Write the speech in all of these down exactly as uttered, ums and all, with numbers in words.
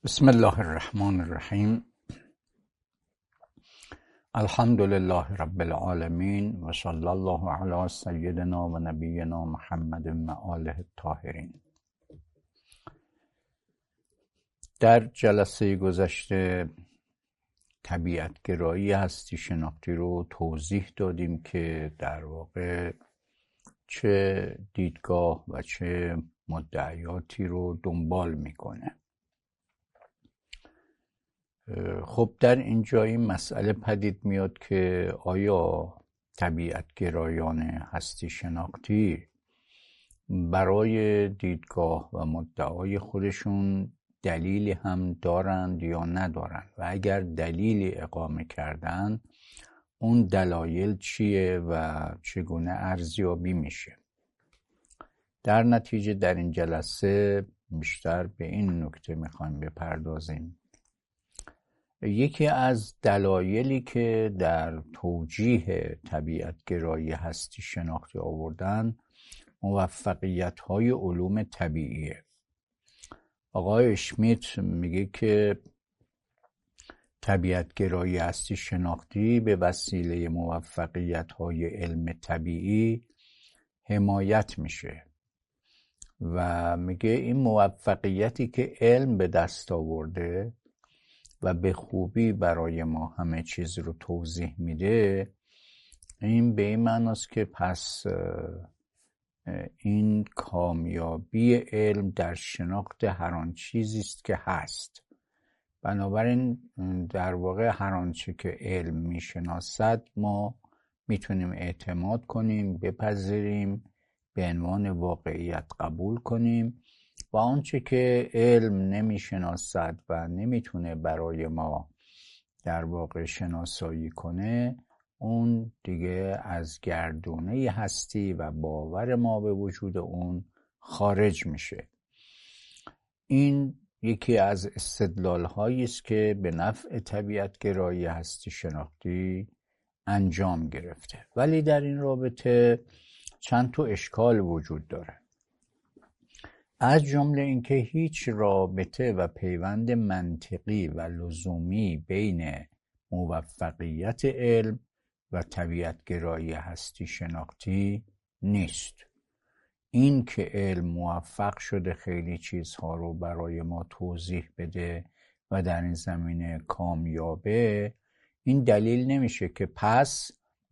بسم الله الرحمن الرحیم. الحمد لله رب العالمین و صلی الله علی سیدنا و نبینا محمد و آله الطاهرین. در جلسه گذشته طبیعت گرایی هستی شناختی رو توضیح دادیم که در واقع چه دیدگاه و چه مدعیاتی رو دنبال میکنه. خب در اینجا این مسئله پدید میاد که آیا طبیعت گرایان هستی شناختی برای دیدگاه و مدعای خودشون دلیلی هم دارند یا ندارند و اگر دلیلی اقامه کردن اون دلایل چیه و چگونه ارزیابی میشه. در نتیجه در این جلسه بیشتر به این نکته میخوایم بپردازیم. یکی از دلایلی که در توجیه طبیعت گرایی هستی شناختی آوردن موفقیت های علوم طبیعیه. آقای اشمیت میگه که طبیعت گرایی هستی شناختی به وسیله موفقیت های علم طبیعی حمایت میشه و میگه این موفقیتی که علم به دست آورده و به خوبی برای ما همه چیز رو توضیح میده، این به این معناست که پس این کامیابی علم در شناخت هر آن چیزی است که هست. بنابراین در واقع هر آنچه که علم میشناسد ما میتونیم اعتماد کنیم، بپذیریم، به عنوان واقعیت قبول کنیم و آنچه که علم نمیشناسد و نمیتونه برای ما در واقع شناسایی کنه اون دیگه از گردونه هستی و باور ما به وجود اون خارج میشه. این یکی از استدلال هایی است که به نفع طبیعت گرایی هستی شناختی انجام گرفته، ولی در این رابطه چند تا اشکال وجود داره. از جمله اینکه هیچ رابطه و پیوند منطقی و لزومی بین موفقیت علم و طبیعت گرایی هستی شناختی نیست. این که علم موفق شده خیلی چیزها رو برای ما توضیح بده و در این زمینه کامیابه، این دلیل نمیشه که پس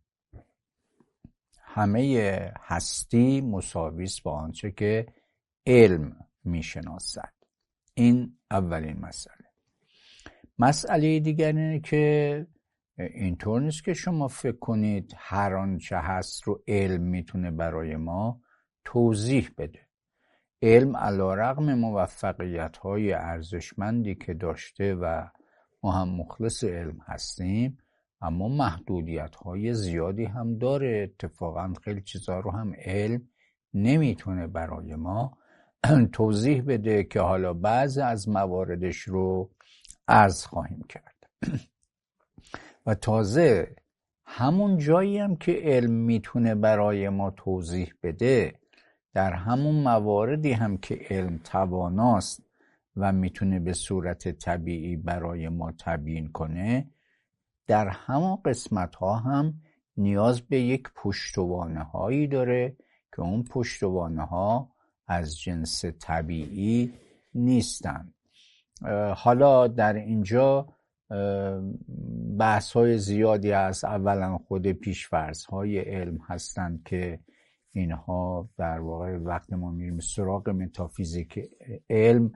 همه هستی مساوی است با آنچه که علم میشناسد. این اولین مسئله. مسئله دیگر اینه که اینطور نیست که شما فکر کنید هر آنچه هست رو علم میتونه برای ما توضیح بده. علم علیرغم موفقیت های ارزشمندی که داشته و ما هم مخلص علم هستیم، اما محدودیت های زیادی هم داره. اتفاقا خیلی چیزا رو هم علم نمیتونه برای ما توضیح بده که حالا بعضی از مواردش رو عرض خواهیم کرد. و تازه همون جایی هم که علم میتونه برای ما توضیح بده، در همون مواردی هم که علم تواناست و میتونه به صورت طبیعی برای ما تبیین کنه، در همون قسمت ها هم نیاز به یک پشتوانه هایی داره که اون پشتوانه ها از جنس طبیعی نیستن. حالا در اینجا بحث های زیادی هست. اولا خود پیش‌فرض های علم هستند که اینها در واقع وقتی ما میریم سراغ متافیزیک علم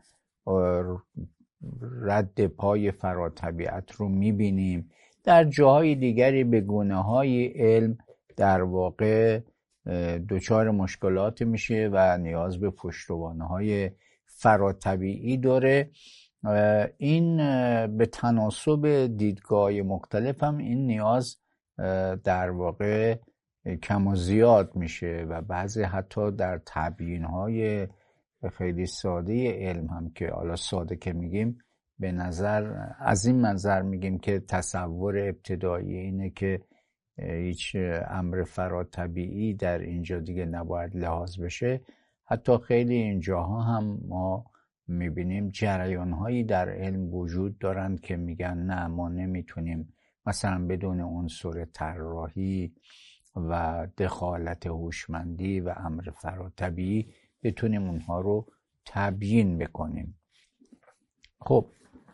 رد پای فراتبیعت رو میبینیم. در جاهای دیگری به گونه های علم در واقع دچار مشکلات میشه و نیاز به پشتوانه های فراتبیعی داره. این به تناسب دیدگاه مختلف هم این نیاز در واقع کم و زیاد میشه و بعضی حتی در تبیین های خیلی ساده علم هم که حالا ساده که میگیم به نظر از این منظر میگیم که تصور ابتدایی اینه که هیچ امر فراتبیعی در اینجا دیگه نباید لحاظ بشه. حتی خیلی اینجاها هم ما میبینیم جریان هایی در علم وجود دارند که میگن نه ما نمیتونیم مثلا بدون عنصر طراحی و دخالت هوشمندی و امر فراتبیعی بتونیم اونها رو تبیین بکنیم. خب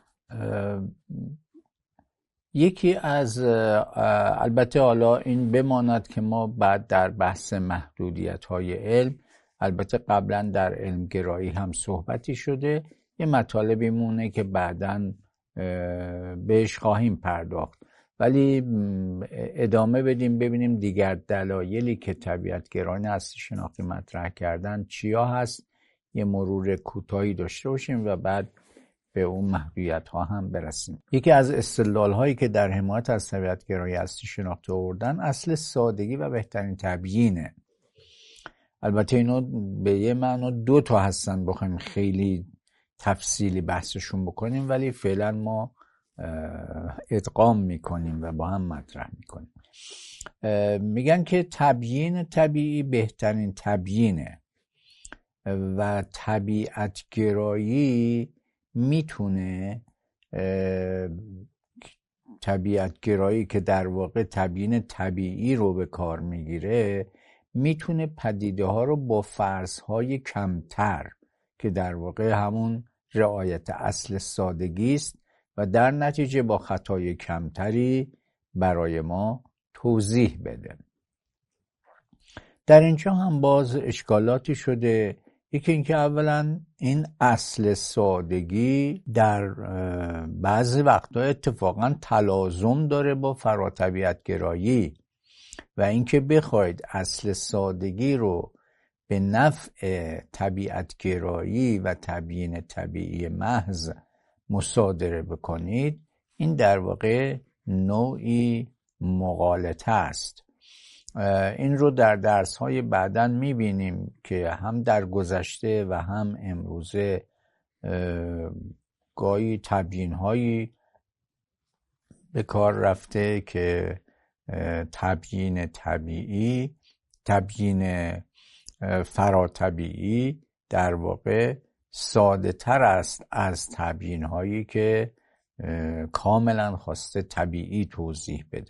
یکی از البته حالا این بماند که ما بعد در بحث محدودیت های علم، البته قبلا در علمگرایی هم صحبتی شده، یه مطالبی مونه که بعداً بهش خواهیم پرداخت، ولی ادامه بدیم ببینیم دیگر دلایلی که طبیعتگرایان هستی شناختی مطرح کردن چیا هست، یه مرور کوتاهی داشته باشیم و بعد به اون محدودیت ها هم برسیم. یکی از استدلال هایی که در حمایت از طبیعتگرایی هستی شناختی آوردن اصل سادگی و بهترین تبیینه. البته اینا به یه معنا دو تا هستن، بخوایم خیلی تفصیلی بحثشون بکنیم، ولی فعلا ما ادغام میکنیم و با هم مطرح میکنیم. میگن که تبیین طبیعی بهترین تبیینه و طبیعتگرایی میتونه طبیعتگرایی که در واقع تبیین طبیعی رو به کار میگیره میتونه پدیده ها رو با فرض‌های کمتر که در واقع همون رعایت اصل سادگی است و در نتیجه با خطای کمتری برای ما توضیح بده. در اینجا هم باز اشکالاتی شده. یکی اینکه اولا این اصل سادگی در بعضی وقتا اتفاقا تلازم داره با فراطبیعتگرایی و اینکه بخواید اصل سادگی رو به نفع طبیعتگرایی و تبیین طبیعی محض مصادره بکنید، این در واقع نوعی مغالطه است. این رو در درس‌های بعداً می‌بینیم که هم در گذشته و هم امروزه گاهی تبیین‌هایی به کار رفته که تبیین طبیعی، تبیین فراطبیعی در واقع ساده تر است از تبیین‌هایی که کاملا خواسته طبیعی توضیح بده.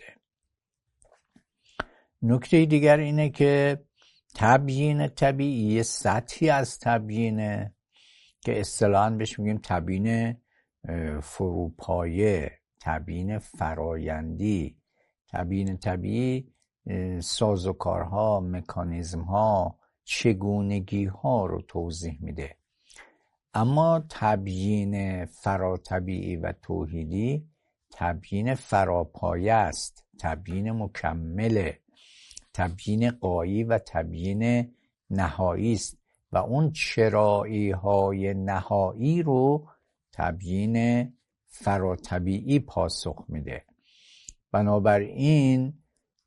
نکته دیگر اینه که تبیین طبیعی سطحی از تبیینه که اصطلاحاً بهش میگیم تبیین فروپایه، تبیین فرایندی. تبیین طبیعی سازوکارها، مکانیزمها، چگونگیها رو توضیح میده، اما تبیین فراطبیعی و توحیدی تبیین فراپایه است، تبیین مکمله، تبیین غایی و تبیین نهایی است و اون چرایی های نهایی رو تبیین فراطبیعی پاسخ میده. بنابراین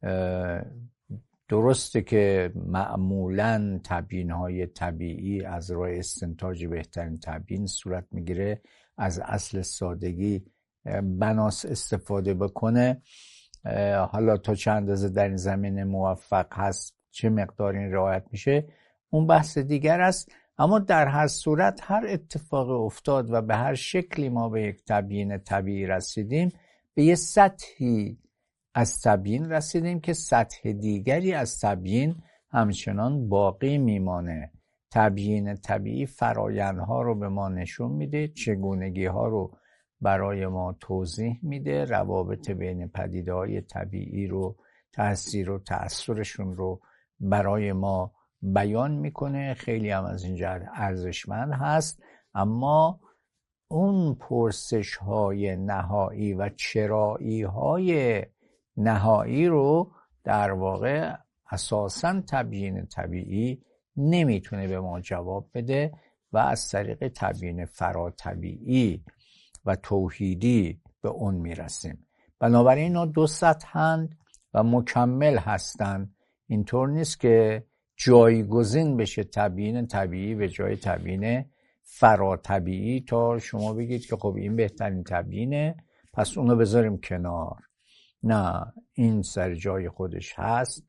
درسته که معمولاً تبیین های طبیعی از راه استنتاج بهترین تبیین صورت میگیره، از اصل سادگی بناس استفاده بکنه. حالا تا چند اندازه در این زمینه موفق هست، چه مقدار این رعایت میشه، اون بحث دیگر است. اما در هر صورت هر اتفاق افتاد و به هر شکلی ما به یک تبیین طبیعی رسیدیم، به یه سطحی از تبیین رسیدیم که سطح دیگری از تبیین همچنان باقی میمانه. تبیین طبیعی فرایندها رو به ما نشون میده، چگونگی ها رو برای ما توضیح میده، روابط بین پدیده‌های طبیعی رو، تأثیر و تأثیرشون رو برای ما بیان میکنه. خیلی هم از این جهت ارزشمند هست، اما اون پرسش های نهایی و چرایی های نهایی رو در واقع اساساً تبیین طبیعی نمیتونه به ما جواب بده و از طریق تبیین فراطبیعی و توحیدی به اون میرسیم. بنابراین اینا دو سطحند و مکمل هستند. اینطور نیست که جایگزین بشه تبیین طبیعی به جای تبیین فراطبیعی تا شما بگید که خب این بهترین تبیینه پس اونو بذاریم کنار. نه، این سر جای خودش هست،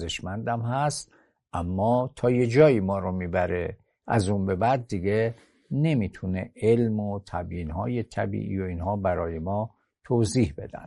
ارزشمندم هست، اما تا یه جایی ما رو میبره، از اون به بعد دیگه نمیتونه علم و تبیین های طبیعی و اینها برای ما توضیح بدن.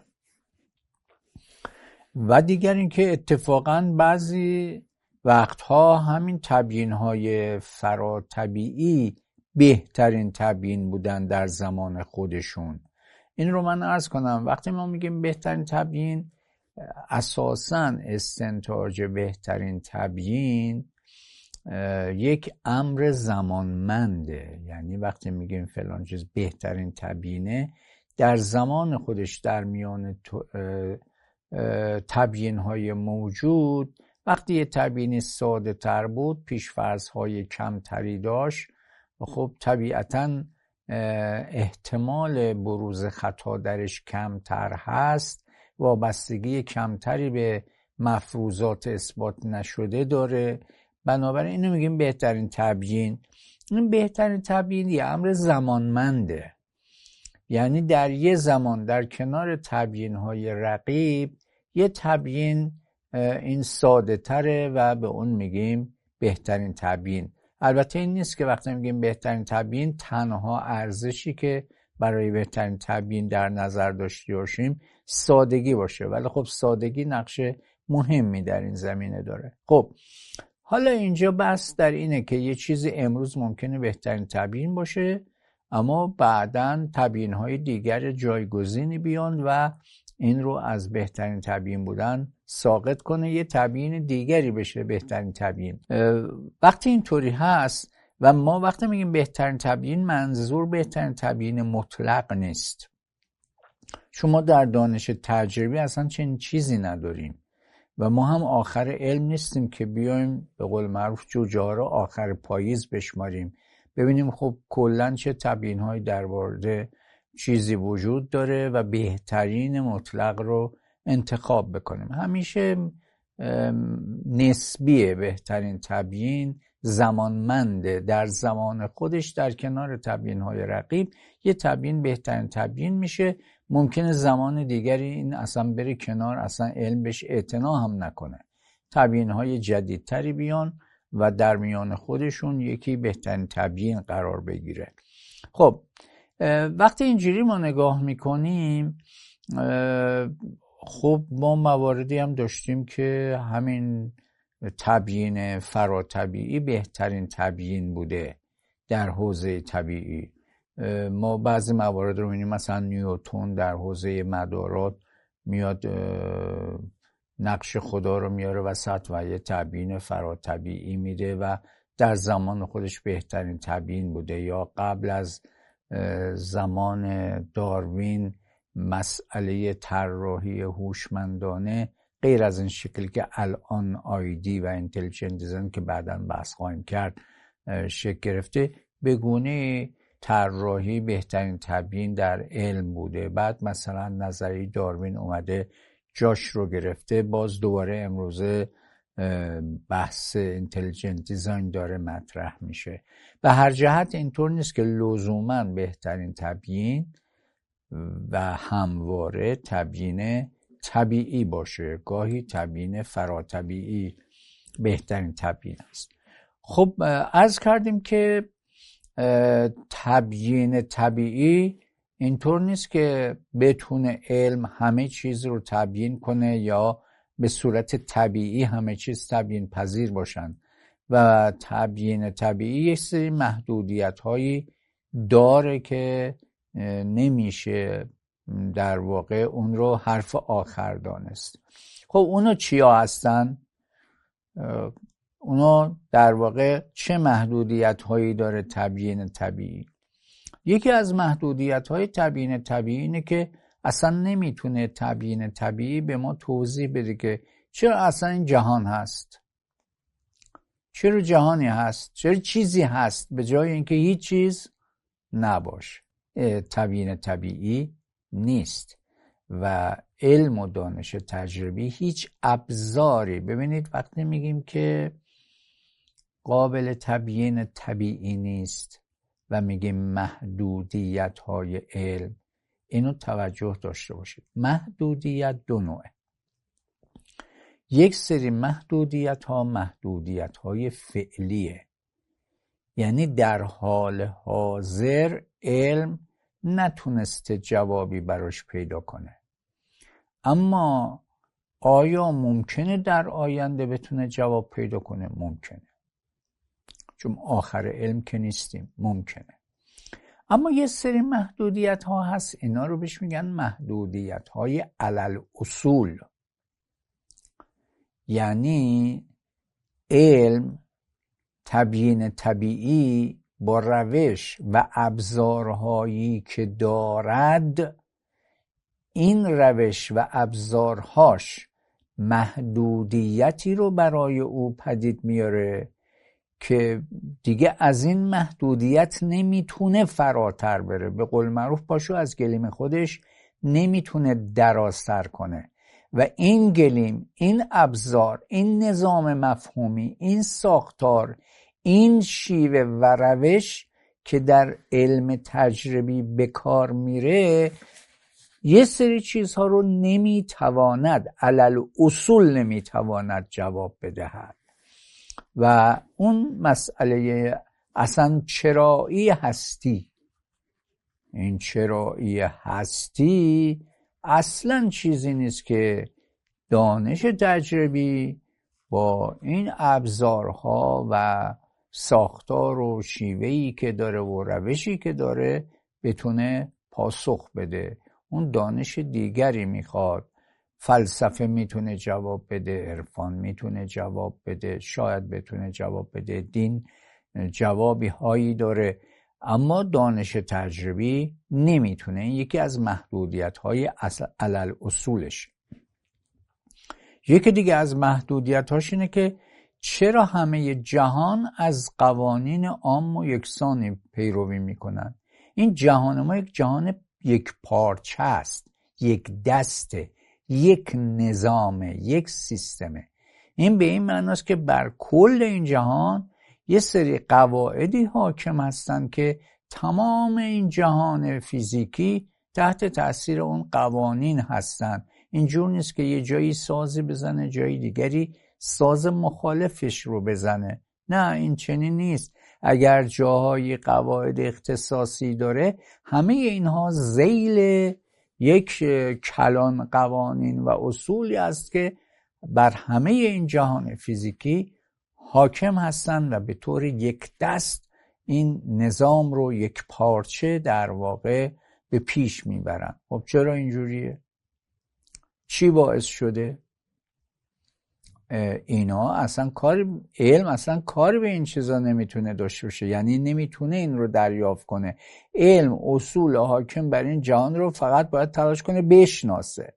و دیگر اینکه اتفاقاً بعضی وقتها همین تبیین های فراطبیعی بهترین تبیین بودن در زمان خودشون. این رو من عرض کنم، وقتی ما میگیم بهترین تبیین، اساساً استنتاج بهترین تبیین یک امر زمانمنده. یعنی وقتی میگیم فلان چیز بهترین تبیینه، در زمان خودش در میان تبیین های موجود، وقتی یه تبیین ساده تر بود، پیش‌فرض های کمتری داشت، خب طبیعتاً احتمال بروز خطا درش کمتر هست، وابستگی کمتری به مفروضات اثبات نشده داره. بنابراین اینو میگیم بهترین تبیین. این بهترین تبیین یه امر زمانمنده، یعنی در یه زمان در کنار تبیین های رقیب یه تبیین این ساده تره و به اون میگیم بهترین تبیین. البته این نیست که وقتی میگیم بهترین تبیین تنها ارزشی که برای بهترین تبیین در نظر داشته باشیم سادگی باشه، ولی خب سادگی نقش مهمی در این زمینه داره. خب حالا اینجا بحث در اینه که یه چیز امروز ممکنه بهترین تبیین باشه، اما بعداً تبیین‌های دیگر جایگزینی بیان و این رو از بهترین تبیین بودن ساقط کنه، یه تبیین دیگری بشه بهترین تبیین. وقتی اینطوری هست و ما وقتی میگیم بهترین تبیین، منظور بهترین تبیین مطلق نیست. شما در دانش تجربی اصلا چنین چیزی نداریم و ما هم آخر علم نیستیم که بیایم به قول معروف جوجه ها رو آخر پاییز بشماریم، ببینیم خب کلن چه تبیین‌هایی در مورد چیزی وجود داره و بهترین مطلق رو انتخاب بکنیم. همیشه نسبیه بهترین تبیین، زمانمنده، در زمان خودش در کنار تبیین‌های رقیب یه تبیین بهترین تبیین میشه. ممکنه زمان دیگری این اصلا بره کنار، اصلا علم بهش اعتنا هم نکنه، تبیین‌های جدیدتری بیان و در میان خودشون یکی بهترین تبیین قرار بگیره. خب وقتی اینجوری ما نگاه میکنیم، خب ما مواردی هم داشتیم که همین تبیین فراطبیعی بهترین تبیین بوده در حوزه طبیعی. ما بعضی موارد رو می‌بینیم، مثلا نیوتن در حوزه مدارات میاد نقش خدا رو میاره وسط و یه تبیین فراطبیعی میده و در زمان خودش بهترین تبیین بوده. یا قبل از زمان داروین مسئله طراحی هوشمندانه غیر از این شکل که الان آیدی و اینتلیجنت دیزاین که بعداً بحث خواهیم کرد شکل گرفته، به گونه طراحی بهترین تبیین در علم بوده. بعد مثلا نظریه داروین اومده جاش رو گرفته، باز دوباره امروزه بحث اینتلیجنت دیزاین داره مطرح میشه. به هر جهت اینطور نیست که لزوماً بهترین تبیین و همواره تبیین طبیعی باشه، گاهی تبیین فراطبیعی بهترین تبیین است. خب عرض کردیم که تبیین طبیعی اینطور نیست که بتونه علم همه چیز رو تبیین کنه یا به صورت طبیعی همه چیز تبیین پذیر باشن و تبیین طبیعی یک سری محدودیت هایی داره که نمیشه در واقع اون رو حرف آخر دانست. خب اونا چیا هستن؟ اونا در واقع چه محدودیت هایی داره تبیین طبیعی؟ یکی از محدودیت های تبیین طبیعی اینه که اصلا نمیتونه تبیین طبیعی به ما توضیح بده که چرا اصلا این جهان هست، چرا جهانی هست، چرا چیزی هست به جای اینکه هیچ چیز نباشه. تبیین طبیعی نیست و علم و دانش تجربی هیچ ابزاری، ببینید وقتی میگیم که قابل تبیین طبیعی نیست و میگیم محدودیت های علم، اینو توجه داشته باشید. محدودیت دو نوعه. یک سری محدودیت ها محدودیت های فعلیه، یعنی در حال حاضر علم نتونسته جوابی براش پیدا کنه، اما آیا ممکنه در آینده بتونه جواب پیدا کنه؟ ممکنه، چون آخر علم که نیستیم، ممکنه. اما یه سری محدودیت ها هست، اینا رو بهش میگن محدودیت های علل اصول. یعنی علم تبیین طبیعی با روش و ابزارهایی که دارد، این روش و ابزارهاش محدودیتی رو برای او پدید میاره که دیگه از این محدودیت نمیتونه فراتر بره. به قول معروف پاشو از گلیم خودش نمیتونه درازتر کنه و این گلیم، این ابزار، این نظام مفهومی، این ساختار، این شیوه و روش که در علم تجربی به کار میره یه سری چیزها رو نمیتواند، علل اصول نمیتواند جواب بدهد و اون مسئله اصلا چرایی هستی، این چرایی هستی اصلا چیزی نیست که دانش تجربی با این ابزارها و ساختار و شیوهی که داره و روشی که داره بتونه پاسخ بده. اون دانش دیگری میخواد. فلسفه میتونه جواب بده، عرفان میتونه جواب بده، شاید بتونه جواب بده، دین جوابی هایی داره، اما دانش تجربی نمیتونه. این یکی از محدودیت های علل اصولش. یکی دیگه از محدودیت هاش اینه که چرا همه جهان از قوانین عام و یکسانی پیروی میکنن؟ این جهان ما یک جهان یک پارچه است، یک دسته، یک نظامه، یک سیستمه. این به این معناست که بر کل این جهان یه سری قواعدی حاکم هستن که تمام این جهان فیزیکی تحت تأثیر اون قوانین هستن. اینجور نیست که یه جایی سازی بزنه، جایی دیگری ساز مخالفش رو بزنه. نه، این چنین نیست. اگر جاهای قواعد اختصاصی داره، همه اینها ذیل یک کلان قوانین و اصولی است که بر همه این جهان فیزیکی حاکم هستند و به طور یک دست این نظام رو یک پارچه در واقع به پیش میبرن. خب چرا اینجوریه؟ چی باعث شده؟ اینا اصلا کار علم اصلا کاری به این چیزا نمیتونه داشته باشه، یعنی نمیتونه این رو دریافت کنه. علم اصول حاکم بر این جهان رو فقط باید تلاش کنه بشناسه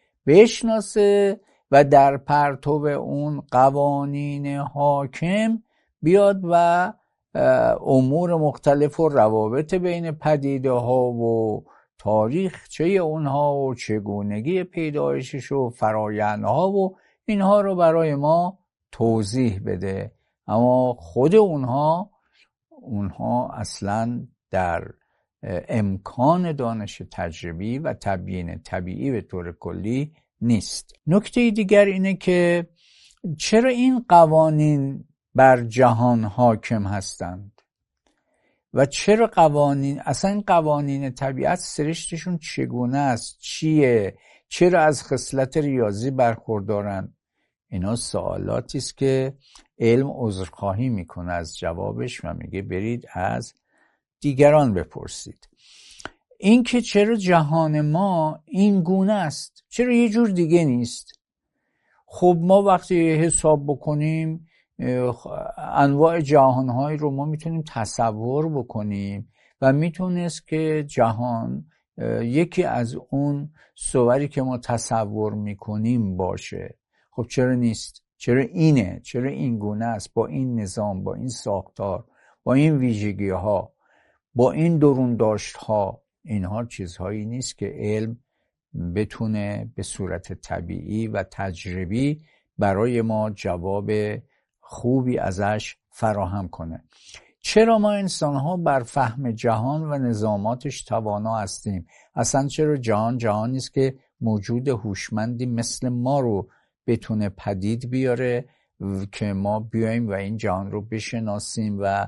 بشناسه و در پرتو اون قوانین حاکم بیاد و امور مختلف و روابط بین پدیده ها و تاریخچه اونها و چگونگی پیدایشش و فرایندها و اینها رو برای ما توضیح بده. اما خود اونها اونها اصلا در امکان دانش تجربی و تبیین طبیعی به طور کلی نیست. نکته دیگر اینه که چرا این قوانین بر جهان حاکم هستند و چرا قوانین، اصلا این قوانین طبیعت سرشتشون چگونه است، چیه، چرا از خصلت ریاضی برخوردارن؟ اینا سوالاتی است که علم عذرخواهی میکنه از جوابش و میگه برید از دیگران بپرسید. این که چرا جهان ما این گونه است، چرا یه جور دیگه نیست؟ خب ما وقتی حساب بکنیم انواع جهانهایی رو ما میتونیم تصور بکنیم و میتونست که جهان یکی از اون صوری که ما تصور میکنیم باشه. خب چرا نیست؟ چرا اینه؟ چرا این گونه است؟ با این نظام، با این ساختار، با این ویژگی ها، با این درون داشت ها. اینها چیزهایی نیست که علم بتونه به صورت طبیعی و تجربی برای ما جواب خوبی ازش فراهم کنه. چرا ما انسان ها بر فهم جهان و نظاماتش توانا هستیم؟ اصلا چرا جهان جهان نیست که موجود هوشمندی مثل ما رو بتونه پدید بیاره که ما بیایم و این جهان رو بشناسیم و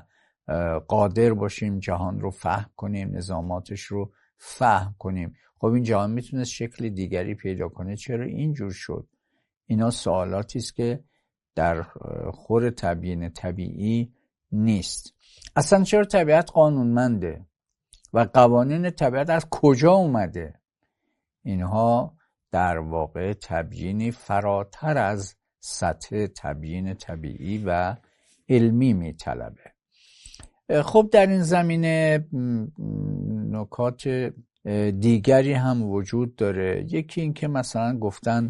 قادر باشیم جهان رو فهم کنیم، نظاماتش رو فهم کنیم. خب این جهان میتونست شکل دیگری پیدا کنه، چرا اینجور شد؟ اینا سوالاتی است که در خور تبیین طبیعی نیست. اصلا چرا طبیعت قانونمنده و قوانین طبیعت از کجا اومده؟ اینها در واقع تبیینی فراتر از سطح تبیین طبیعی و علمی میطلبه. خب در این زمینه نکات دیگری هم وجود داره. یکی این که مثلا گفتن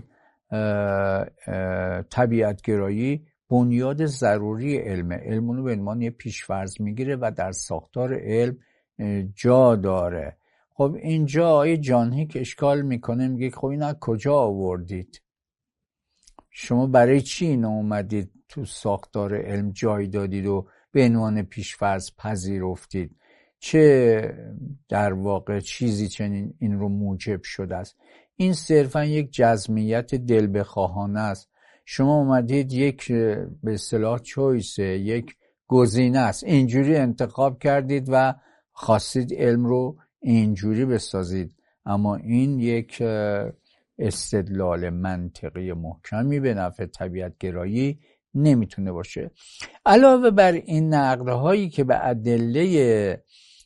طبیعتگرایی بنیاد ضروری علمه، علم رو به عنوان یه پیش‌فرض میگیره و در ساختار علم جا داره. خب اینجا آیه جان هیک اشکال میکنه، میگه خب این از کجا آوردید؟ شما برای چی اینو اومدید تو ساختار علم جای دادید و به عنوان پیش‌فرض پذیرفتید؟ چه در واقع چیزی چنین این رو موجب شده است؟ این صرفا یک جزمیت دل بخواهانه است. شما اومدید یک به اصطلاح چویس، یک گزینه است، اینجوری انتخاب کردید و خواستید علم رو اینجوری بسازید، اما این یک استدلال منطقی محکمی به نفع طبیعت گرایی نمیتونه باشه. علاوه بر این نقدهایی که به ادله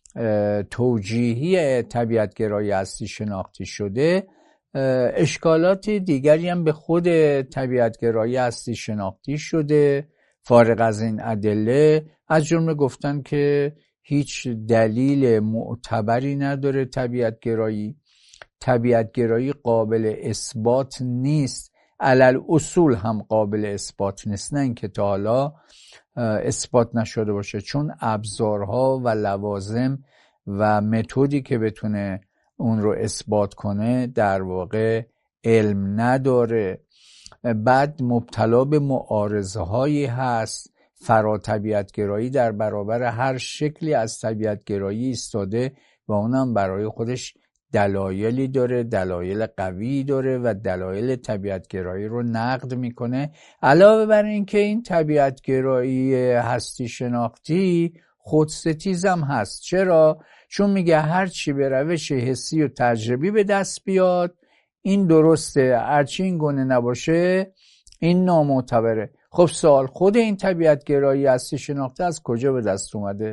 توجیهی طبیعت گرایی هستی شناختی شده، اشکالات دیگری هم به خود طبیعت گرایی هستی شناختی شده فارغ از این ادله، از جمله گفتن که هیچ دلیل معتبری نداره طبیعت گرایی، طبیعت گرایی قابل اثبات نیست، علل اصول هم قابل اثبات نیست، نه اینکه تا حالا اثبات نشده باشه، چون ابزارها و لوازم و متدی که بتونه اون رو اثبات کنه در واقع علم نداره. بعد مبتلا به معارضه هایی هست. فرا طبیعت گرایی در برابر هر شکلی از طبیعت گرایی ایستاده و اونم برای خودش دلایلی داره، دلایل قوی داره و دلایل طبیعت گرایی رو نقد میکنه. علاوه بر این که این طبیعت گرایی هستی شناختی خودستیز هم هست. چرا؟ چون میگه هر چی به روش حسی و تجربی به دست بیاد این درسته، هرچی این گونه نباشه این نامعتبره. خب سوال، خود این طبیعت گرایی هستی شناختی از کجا به دست اومده؟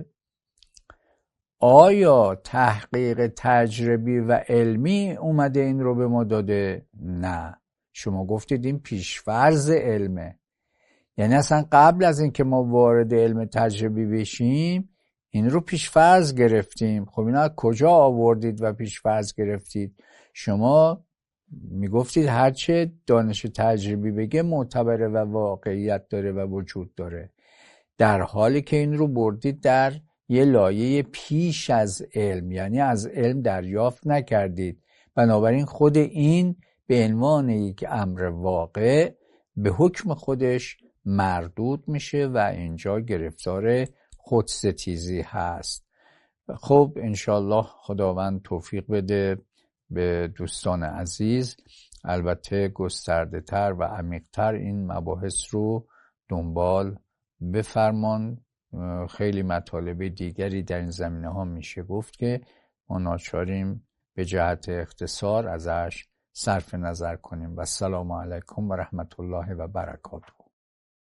آیا تحقیق تجربی و علمی اومده این رو به ما داده؟ نه، شما گفتید این پیش‌فرض علمه، یعنی اصلا قبل از این که ما وارد علم تجربی بشیم این رو پیش‌فرض گرفتیم. خب اینا از کجا آوردید و پیش‌فرض گرفتید؟ شما میگفتید هرچه دانش تجربی بگه معتبره و واقعیت داره و وجود داره، در حالی که این رو بردید در یه لایه پیش از علم، یعنی از علم دریافت نکردید. بنابراین خود این به عنوان یک امر واقع به حکم خودش مردود میشه و اینجا گرفتار خودستیزی هست. خب انشالله خداوند توفیق بده به دوستان عزیز، البته گسترده تر و عمیق تر این مباحث رو دنبال بفرمان. خیلی مطالب دیگری در این زمینه ها میشه گفت که ما ناچاریم به جهت اختصار ازش صرف نظر کنیم. و السلام علیکم و رحمت الله و برکاته.